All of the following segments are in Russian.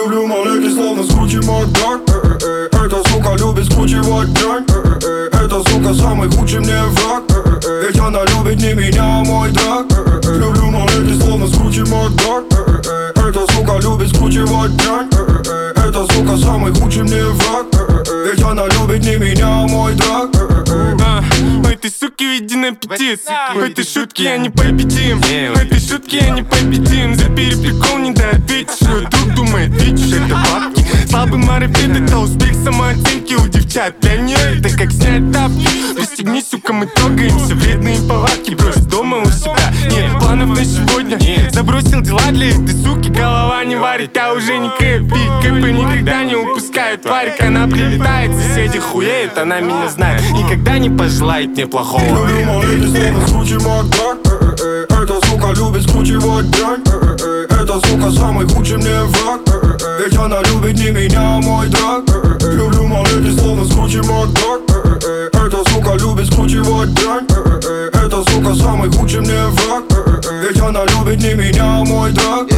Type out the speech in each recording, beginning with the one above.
Люблю маленький, словно скручи Макдак. Эта сука любит скручивать дрянь. Эта сука самый худший мне враг. Ведь она любит не меня, а мой драк. Люблю маленький, словно скручи Макдак. Эта сука любит скручивать дрянь. Эта сука самый худший мне враг. Ведь она любит не меня, а мой драк. У этой суки виден аппетит. У этой шутки я не победим. У этой шутки я не победим. За переприкол не доответишь. Друг думает, видишь, это бабки. Слабый марафет, это успех самооценки у девчат. Для нее это как снять тапки. Пристегни, сука, мы трогаемся. Вредные повадки брось дома у себя. Нет планов на сегодня. Забросил дела для этой суки. Голова не варит, а уже не кэпит. Кэпы никогда не упускают тварик. Она прилетает, соседи хуеют. Она меня знает, никогда не пожелает мне плохого. Люблю маленький, словно скручи Макдак. Эта сука любит скручивать дрянь. Эта сука самый худший мне враг. Ведь она любит не меня, а мой драк. Люблю маленький, словно скручи Макдак. Эта сука любит скручивать дрянь. Эта сука самый худший мне враг. Ведь она любит не меня, а мой драк.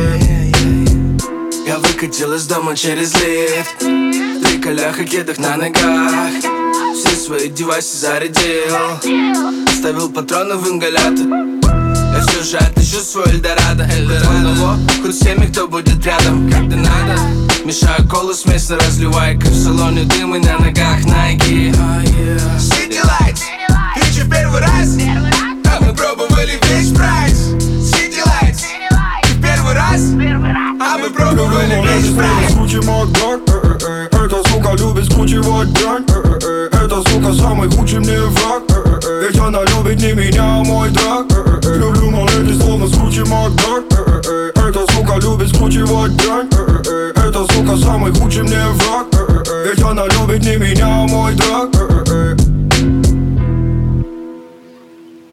Я выкатил из дома через лифт. Три коляха, кедах на ногах. Все свои девайсы зарядил. Оставил патроны в ингалятор. Я все же отыщу свой Эльдорадо. Одного, хоть всеми, кто будет рядом, когда надо. Мешаю колу, смесь разливай. Как в салоне дым и на ногах Nike. City Lights, ты че первый раз? А мы пробовали весь прайс. City Lights, ты первый раз? А мы пробовали весь прайс. Скручи Макдак. Эта сука любит скручивать дрянь. Эта сука самый худший мне враг. Ведь она любит не меня, а мой драк. Люблю маленький, словно скручи Макдак. Эта сука любит скручивать дрянь. Эта сука самый худший мне враг. Ведь она любит не меня, а мой драк.